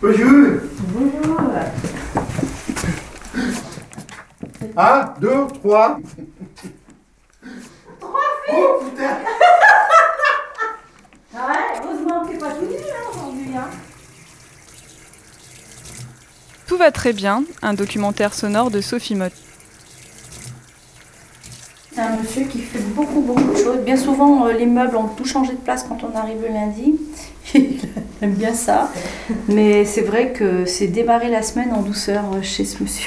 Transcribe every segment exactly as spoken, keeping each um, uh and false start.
Bonjour. Bonjour. Un, deux, trois. Trois filles. Oh putain. Ah ouais, heureusement que t'es pas tout nu hein, aujourd'hui. Hein. Tout va très bien, un documentaire sonore de Sophie Mott. C'est un monsieur qui fait beaucoup, beaucoup de choses. Bien souvent, euh, les meubles ont tout changé de place quand on arrive le lundi. Il aime bien ça. Mais c'est vrai que c'est démarrer la semaine en douceur euh, chez ce monsieur.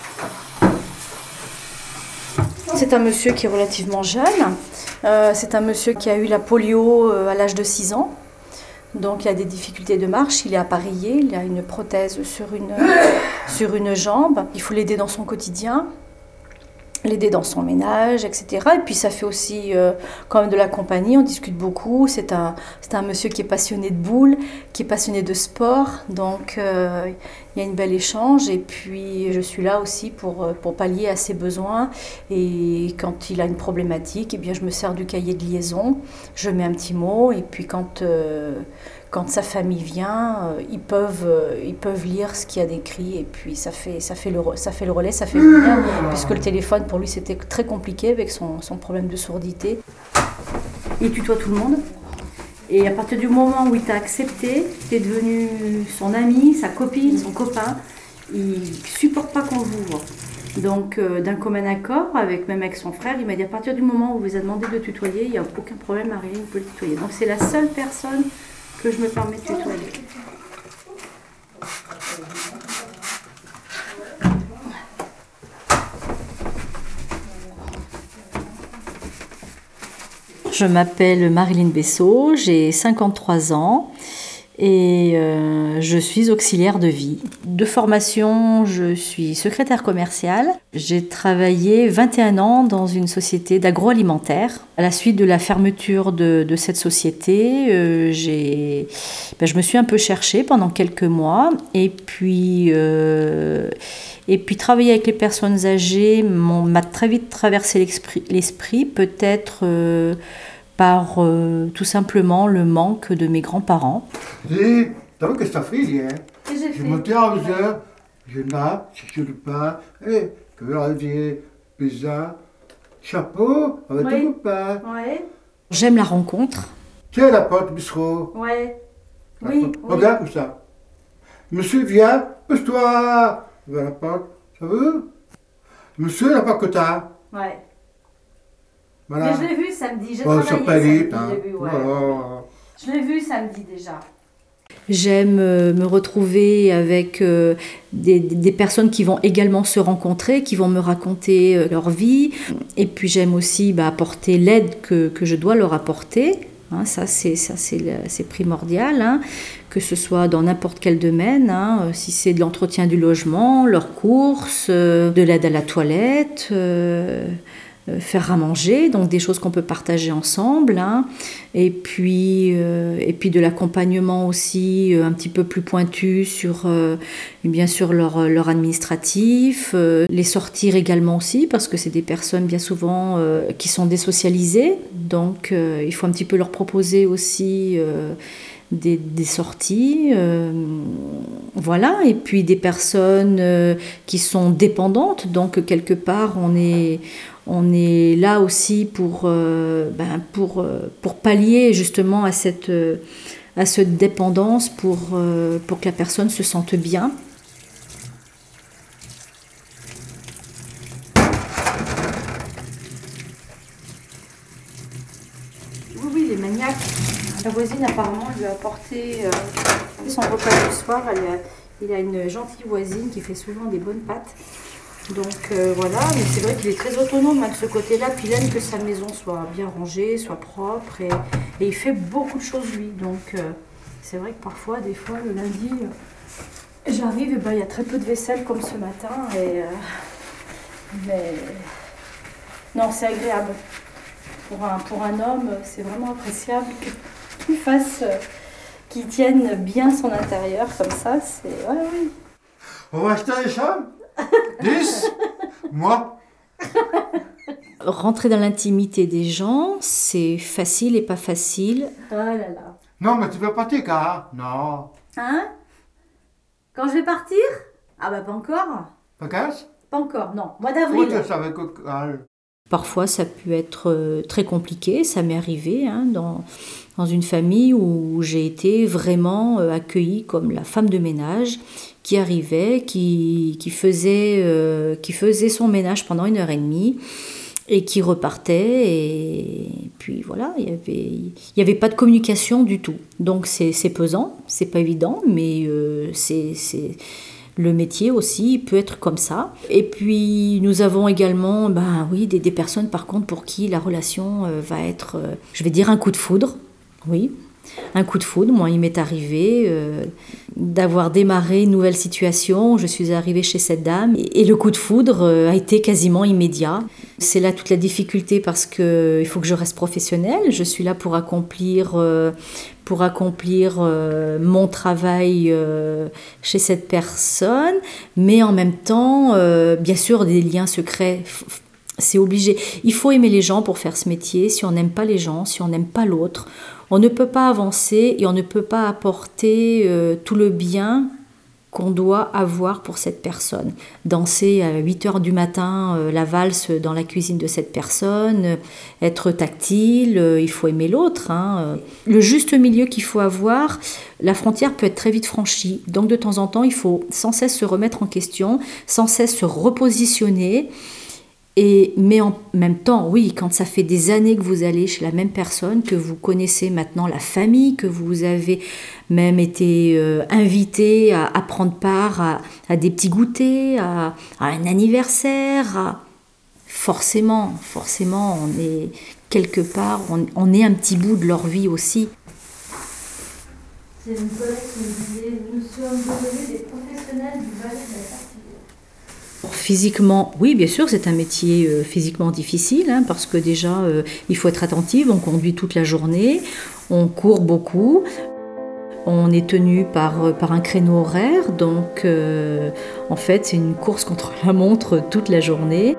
C'est un monsieur qui est relativement jeune. Euh, c'est un monsieur qui a eu la polio euh, à l'âge de six ans. Donc il a des difficultés de marche, il est appareillé, il a une prothèse sur une, sur une jambe. Il faut l'aider dans son quotidien, l'aider dans son ménage, et cetera. Et puis ça fait aussi euh, quand même de la compagnie, on discute beaucoup. C'est un, c'est un monsieur qui est passionné de boules, qui est passionné de sport. Donc euh, il y a une belle échange. Et puis je suis là aussi pour, pour pallier à ses besoins. Et quand il a une problématique, eh bien, je me sers du cahier de liaison, je mets un petit mot. Et puis quand... Euh, Quand sa famille vient, euh, ils, peuvent, euh, ils peuvent lire ce qu'il y a d'écrit et puis ça fait, ça fait, le, ça fait le relais, ça fait le lien, puisque le téléphone pour lui c'était très compliqué avec son, son problème de surdité. Il tutoie tout le monde et à partir du moment où il t'a accepté, tu es devenu son ami, sa copine, son copain, il ne supporte pas qu'on l'ouvre. Donc euh, d'un commun accord, avec, même avec son frère, il m'a dit à partir du moment où vous a demandé de tutoyer, il n'y a aucun problème à rien, il peut le tutoyer. Donc c'est la seule personne que je me permets de tutoyer. Je m'appelle Marilyn Bessot, j'ai cinquante-trois ans et euh, je suis auxiliaire de vie. De formation, je suis secrétaire commerciale. J'ai travaillé vingt et un ans dans une société d'agroalimentaire. À la suite de la fermeture de, de cette société, euh, j'ai, ben, je me suis un peu cherchée pendant quelques mois. Et puis, euh, et puis travailler avec les personnes âgées m'a très vite traversé l'esprit, l'esprit peut-être... Euh, par euh, tout simplement le manque de mes grands-parents. Dis, t'as vu que ça frit, hein? Qu'est-ce que j'ai Je fait? me tiens à heures, je nappe, je suis le pain, et que radier, pizza, chapeau avec Oui. ton copain. Ouais. J'aime la rencontre. Tiens la porte, bistrot. Ouais. Oui. oui. Regarde tout ça. Monsieur vient, pousse-toi. Vers la porte, ça veut? Monsieur n'a pas que t'as. Ouais. Voilà. Mais je l'ai vu samedi, j'ai Oh, travaillé sur Paris, samedi, hein. je l'ai vu, ouais. Oh. Je l'ai vu samedi déjà. J'aime euh, me retrouver avec euh, des, des personnes qui vont également se rencontrer, qui vont me raconter euh, leur vie. Et puis j'aime aussi bah, apporter l'aide que, que je dois leur apporter. Hein, ça, c'est, ça c'est, c'est primordial, hein, que ce soit dans n'importe quel domaine, hein, si c'est de l'entretien du logement, leurs courses, euh, de l'aide à la toilette... Euh, faire à manger, donc des choses qu'on peut partager ensemble, hein. Et puis euh, et puis de l'accompagnement aussi euh, un petit peu plus pointu sur euh, bien sûr leur leur administratif, euh, les sortir également aussi parce que c'est des personnes bien souvent euh, qui sont désocialisées, donc euh, il faut un petit peu leur proposer aussi euh, Des, des sorties, euh, voilà, et puis des personnes euh, qui sont dépendantes, donc quelque part on est, on est là aussi pour, euh, ben, pour, euh, pour pallier justement à cette, euh, à cette dépendance pour, euh, pour que la personne se sente bien. Oui, oui, les maniaques. La voisine apparemment lui a apporté euh, son repas du soir. Elle a, il a une gentille voisine qui fait souvent des bonnes pâtes. Donc euh, voilà, mais c'est vrai qu'il est très autonome hein, de ce côté-là. Puis il aime que sa maison soit bien rangée, soit propre. Et, et il fait beaucoup de choses lui. Donc euh, c'est vrai que parfois, des fois, le lundi, euh, j'arrive et ben, il y a très peu de vaisselle comme ce matin. Et, euh, mais non, c'est agréable. Pour un, pour un homme, c'est vraiment appréciable que qu'il fasse, euh, qu'il tienne bien son intérieur comme ça, c'est... Ouais, oui. On va acheter des chambres? dix? Moi? Rentrer dans l'intimité des gens, c'est facile et pas facile. Ah là là. Non, mais tu veux pas tes gars? Non. Hein? Quand je vais partir? Ah bah pas encore. Vacances? Pas encore, non. Mois d'avril. Goed, ça va être calme. Parfois, ça peut être euh, très compliqué. Ça m'est arrivé hein, dans, dans une famille où j'ai été vraiment euh, accueillie comme la femme de ménage qui arrivait, qui, qui, faisait, euh, qui faisait son ménage pendant une heure et demie et qui repartait. Et puis voilà, il n'y avait, il y avait pas de communication du tout. Donc c'est, c'est pesant, c'est pas évident, mais euh, c'est... c'est le métier aussi peut être comme ça. Et puis nous avons également ben, oui, des, des personnes par contre pour qui la relation euh, va être, euh, je vais dire un coup de foudre. Oui, un coup de foudre. Moi, il m'est arrivé euh, d'avoir démarré une nouvelle situation. Je suis arrivée chez cette dame et, et le coup de foudre euh, a été quasiment immédiat. C'est là toute la difficulté parce qu'il faut que je reste professionnelle. Je suis là pour accomplir... Euh, pour accomplir euh, mon travail euh, chez cette personne, mais en même temps, euh, bien sûr, des liens secrets, c'est obligé. Il faut aimer les gens pour faire ce métier. Si on n'aime pas les gens, si on n'aime pas l'autre, on ne peut pas avancer et on ne peut pas apporter euh, tout le bien qu'on doit avoir pour cette personne. Danser à huit heures du matin euh, la valse dans la cuisine de cette personne, euh, être tactile, euh, il faut aimer l'autre. Hein. Le juste milieu qu'il faut avoir, la frontière peut être très vite franchie. Donc de temps en temps, il faut sans cesse se remettre en question, sans cesse se repositionner. Et, mais en même temps, oui, quand ça fait des années que vous allez chez la même personne, que vous connaissez maintenant la famille, que vous avez même été euh, invité à, à prendre part à, à des petits goûters, à, à un anniversaire, à... forcément, forcément, on est quelque part, on, on est un petit bout de leur vie aussi. C'est une collègue qui me disait, nous sommes devenus des professionnels du ballet de la partie. Physiquement, oui, bien sûr, c'est un métier euh, physiquement difficile, hein, parce que déjà, euh, il faut être attentif, on conduit toute la journée, on court beaucoup, on est tenu par, par un créneau horaire, donc euh, en fait, c'est une course contre la montre toute la journée.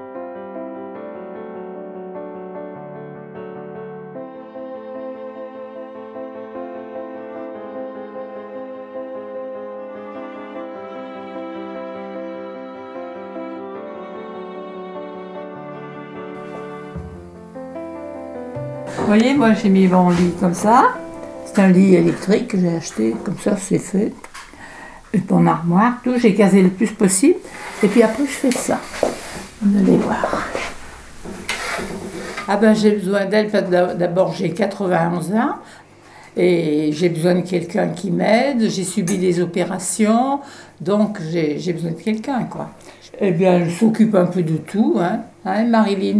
Vous voyez, moi j'ai mis mon lit comme ça. C'est un lit électrique que j'ai acheté, comme ça c'est fait. Et mon armoire, tout, j'ai casé le plus possible. Et puis après je fais ça. Vous allez voir. Ah ben j'ai besoin d'elle parce que d'abord j'ai quatre-vingt-onze ans. Et j'ai besoin de quelqu'un qui m'aide. J'ai subi des opérations. Donc j'ai, j'ai besoin de quelqu'un, quoi. Eh bien elle s'occupe un peu de tout, hein, hein Marilyn?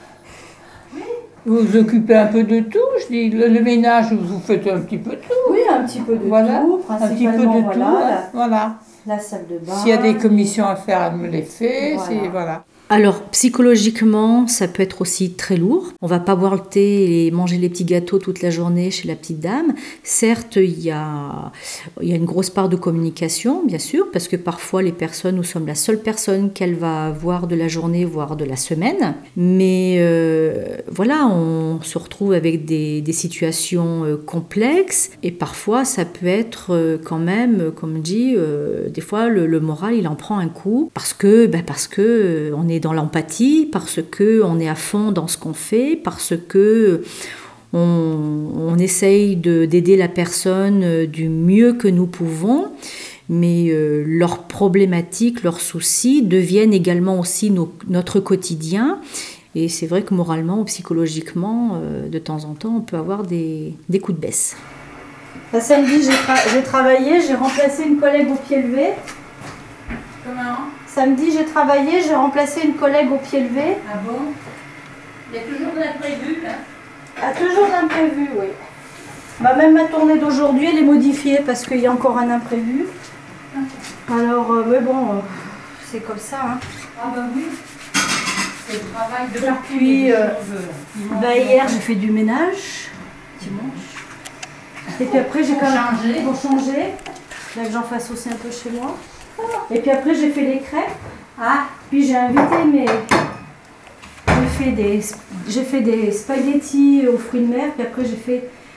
Vous vous occupez un peu de tout, je dis, le, le ménage, vous faites un petit peu de tout. Oui, un petit peu de voilà. tout, Un petit peu de voilà, tout, la, hein. Voilà. La salle de bain. S'il y a des commissions à faire, elle me les fait, Voilà. c'est, voilà. Alors, psychologiquement, ça peut être aussi très lourd. On va pas boire le thé et manger les petits gâteaux toute la journée chez la petite dame. Certes, il y a, il y a une grosse part de communication, bien sûr, parce que parfois, les personnes, nous sommes la seule personne qu'elle va voir de la journée, voire de la semaine. Mais euh, voilà, on se retrouve avec des, des situations euh, complexes et parfois, ça peut être euh, quand même, comme dit, euh, des fois, le, le moral, il en prend un coup parce que, ben, parce que euh, on est dans l'empathie, parce qu'on est à fond dans ce qu'on fait, parce que on, on essaye de, d'aider la personne du mieux que nous pouvons, mais euh, leurs problématiques, leurs soucis deviennent également aussi nos, notre quotidien. Et c'est vrai que moralement ou psychologiquement, euh, de temps en temps, on peut avoir des, des coups de baisse. La samedi, j'ai, tra- j'ai travaillé, j'ai remplacé une collègue au pied levé. Comment? Samedi, j'ai travaillé, j'ai remplacé une collègue au pied levé. Ah bon? Il y a toujours de l'imprévu, là? Ah, toujours d'imprévu, oui. Bah, même ma tournée d'aujourd'hui, elle est modifiée parce qu'il y a encore un imprévu. Alors, euh, mais bon, euh, c'est comme ça. Hein. Ah bah oui. C'est le travail de Et puis, euh, bah, hier, j'ai fait du ménage, dimanche. Et puis après, j'ai quand même changer. pour changer. Là, que j'en fasse aussi un peu chez moi. Et puis après, j'ai fait les crêpes. Ah, Puis j'ai invité mes... J'ai fait des, j'ai fait des spaghettis aux fruits de mer. Puis après, j'ai fait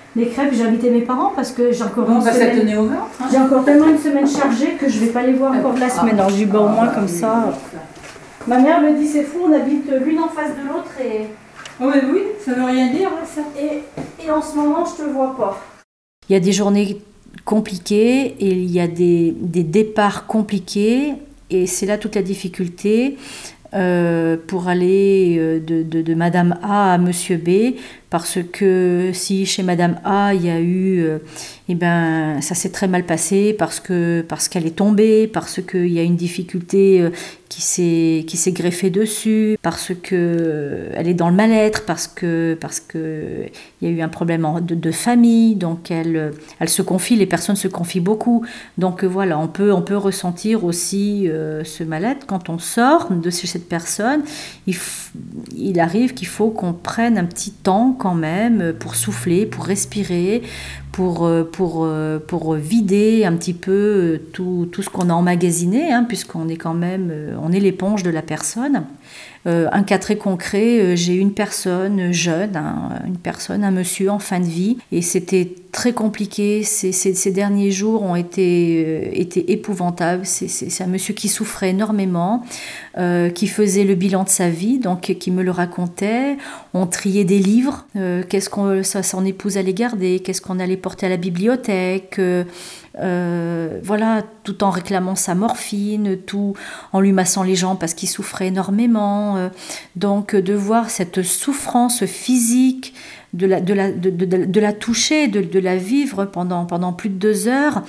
Les crêpes, j'ai invité mes parents parce que j'ai encore, Bon, une bah, ça semaine... tenait au ventre. Hein. j'ai encore tellement une semaine chargée que je vais pas les voir encore de la semaine. Alors, je dis, bah, au moins comme ça. Ma mère me dit, c'est fou, on habite l'une en face de l'autre et... Oh, mais oui, ça veut rien dire, ça. Et, et en ce moment, je te vois pas. Il y a des journées compliquées et il y a des, des départs compliqués et c'est là toute la difficulté euh, pour aller de, de, de Madame A à Monsieur B, parce que si chez Madame A il y a eu, euh, eh ben, ça s'est très mal passé parce que parce qu'elle est tombée, parce qu'il y a une difficulté euh, qui s'est qui s'est greffée dessus, parce que euh, elle est dans le mal-être, parce que parce que il y a eu un problème en, de, de famille, donc elle elle se confie, les personnes se confient beaucoup, donc euh, voilà, on peut on peut ressentir aussi euh, ce mal-être quand on sort de chez cette personne. Il f- il arrive qu'il faut qu'on prenne un petit temps quand même pour souffler, pour respirer, pour, pour, pour vider un petit peu tout, tout ce qu'on a emmagasiné, hein, puisqu'on est quand même, on est l'éponge de la personne. Euh, un cas très concret, euh, j'ai une personne jeune, hein, une personne, un monsieur en fin de vie, et c'était très compliqué. Ces, ces, ces derniers jours ont été, euh, été épouvantables. C'est, c'est, c'est un monsieur qui souffrait énormément, euh, qui faisait le bilan de sa vie, donc qui me le racontait. On triait des livres, euh, qu'est-ce qu'on, ça, son épouse allait garder, qu'est-ce qu'on allait porter à la bibliothèque. Euh, Euh, voilà, tout en réclamant sa morphine, tout en lui massant les jambes parce qu'il souffrait énormément. Euh, donc de voir cette souffrance physique, de la, de la, de, de, de la toucher, de, de la vivre pendant, pendant plus de deux heures,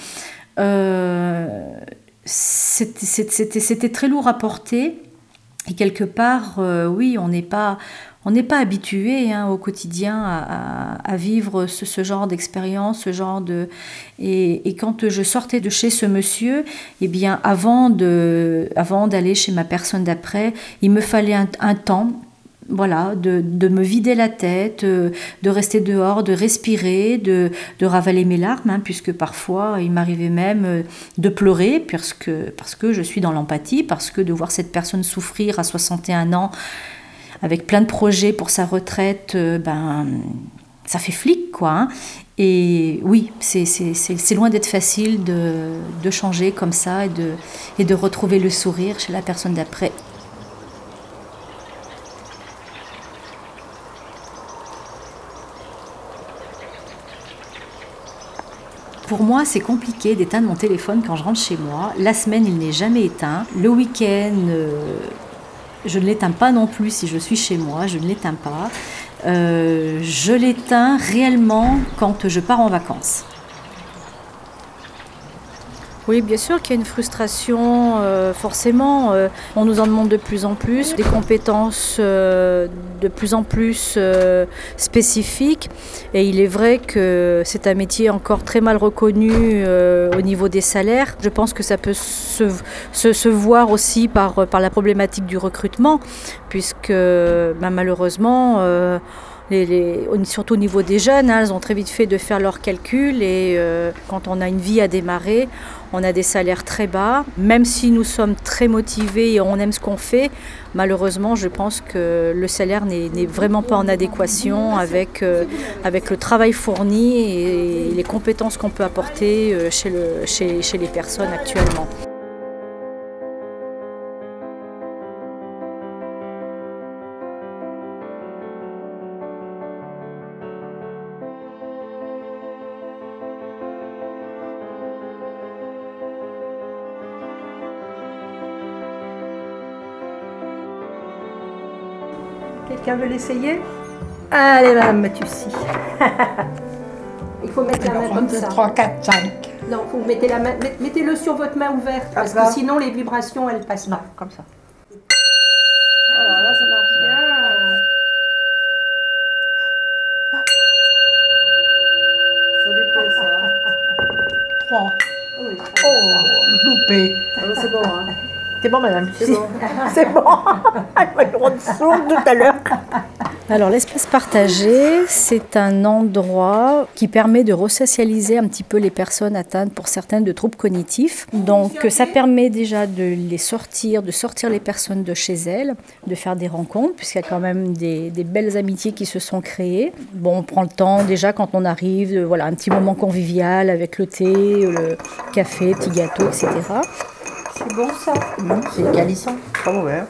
euh, c'était, c'était, c'était très lourd à porter. Et quelque part, euh, oui, on n'est pas... On n'est pas habitué hein, au quotidien à, à, à vivre ce, ce genre d'expérience, ce genre de... Et, et quand je sortais de chez ce monsieur, eh bien, avant, de, avant d'aller chez ma personne d'après, il me fallait un, un temps, voilà, de, de me vider la tête, de rester dehors, de respirer, de, de ravaler mes larmes, hein, puisque parfois il m'arrivait même de pleurer, parce que, parce que je suis dans l'empathie, parce que de voir cette personne souffrir à soixante et un ans, avec plein de projets pour sa retraite, euh, ben, ça fait flic, quoi. Hein. Et oui, c'est, c'est, c'est, c'est loin d'être facile de, de changer comme ça et de, et de retrouver le sourire chez la personne d'après. Pour moi, c'est compliqué d'éteindre mon téléphone quand je rentre chez moi. La semaine, il n'est jamais éteint. Le week-end... Euh, Je ne l'éteins pas non plus si je suis chez moi, je ne l'éteins pas. Euh, je l'éteins réellement quand je pars en vacances. Oui, bien sûr qu'il y a une frustration, euh, forcément. Euh, on nous en demande de plus en plus, des compétences euh, de plus en plus euh, spécifiques. Et il est vrai que c'est un métier encore très mal reconnu euh, au niveau des salaires. Je pense que ça peut se, se, se voir aussi par, par la problématique du recrutement, puisque ben, malheureusement... Euh, Les, les, surtout au niveau des jeunes, hein, elles ont très vite fait de faire leurs calculs et euh, quand on a une vie à démarrer, on a des salaires très bas. Même si nous sommes très motivés et on aime ce qu'on fait, malheureusement, je pense que le salaire n'est, n'est vraiment pas en adéquation avec, euh, avec le travail fourni et les compétences qu'on peut apporter euh, chez, le, chez, chez les personnes actuellement. Quelqu'un veut l'essayer? Allez, madame Matussi. Il faut mettre la main comme ça. trois, quatre, cinq. Non, vous mettez la main, mettez-le sur votre main ouverte, parce que sinon les vibrations, elles passent pas. Comme ça. Voilà, là, ça marche bien. Ça lui plaît, ça. trois. Oui. Oh, loupé. Ah, c'est bon, hein. C'est bon, madame. C'est bon. C'est bon. Elle m'a eu une sourde tout à l'heure. Alors l'espace partagé, c'est un endroit qui permet de resocialiser un petit peu les personnes atteintes pour certaines de troubles cognitifs. Donc ça permet déjà de les sortir, de sortir les personnes de chez elles, de faire des rencontres, puisqu'il y a quand même des, des belles amitiés qui se sont créées. Bon, on prend le temps déjà quand on arrive, de, voilà, un petit moment convivial avec le thé, le café, petit gâteau, et cetera. C'est bon ça? Mmh, c'est calissant. Pas mauvais.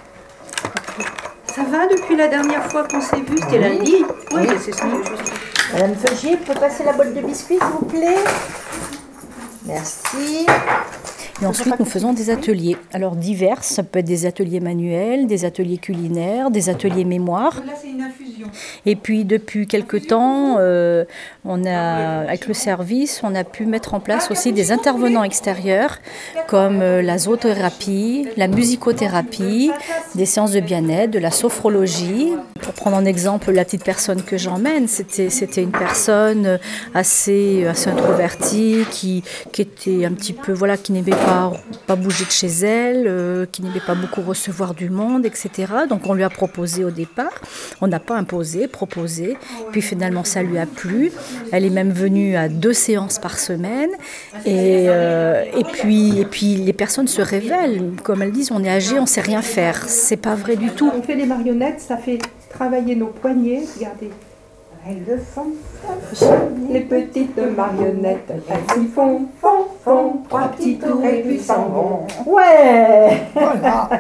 Ça va depuis la dernière fois qu'on s'est vu? C'était lundi? Oui, Oui. c'est ça. Madame Feugier, peut passer la boîte de biscuits, s'il vous plaît? Merci. Et ensuite, nous faisons des ateliers. Alors divers, ça peut être des ateliers manuels, des ateliers culinaires, des ateliers mémoire. Là, c'est une infusion. Et puis depuis quelque temps, euh, on a, avec le service, on a pu mettre en place aussi des intervenants extérieurs comme euh, la zoothérapie, la musicothérapie, des séances de bien-être, de la sophrologie. Pour prendre en exemple la petite personne que j'emmène, c'était, c'était une personne assez, assez introvertie, qui, qui était un petit peu, voilà, qui n'aimait pas, pas bouger de chez elle, euh, qui n'aimait pas beaucoup recevoir du monde, et cetera. Donc on lui a proposé au départ, on n'a pas imposé, proposé, puis finalement ça lui a plu. Elle est même venue à deux séances par semaine, et, euh, et, puis, et puis les personnes se révèlent, comme elles disent, on est âgé, on ne sait rien faire. C'est pas vrai du tout. On fait des marionnettes, ça fait travailler nos poignets. Regardez. Elles le font, les petites marionnettes, elles s'y font, font, font, trois petits tours et puis s'en vont. Ouais. Voilà.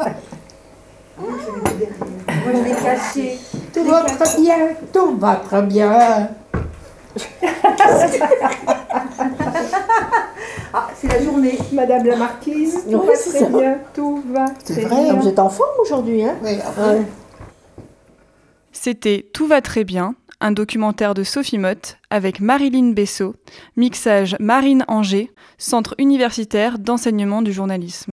Moi je l'ai caché. Tout va très bien, tout va très bien. Ah, c'est la journée, Madame la Marquise. Tout Oui, va c'est très ça. bien, tout va C'est très vrai, bien. vous êtes en forme aujourd'hui, hein? Oui, Ouais. C'était Tout va très bien, un documentaire de Sophie Motte avec Marilyn Bessot, mixage Marine Anger, Centre universitaire d'enseignement du journalisme.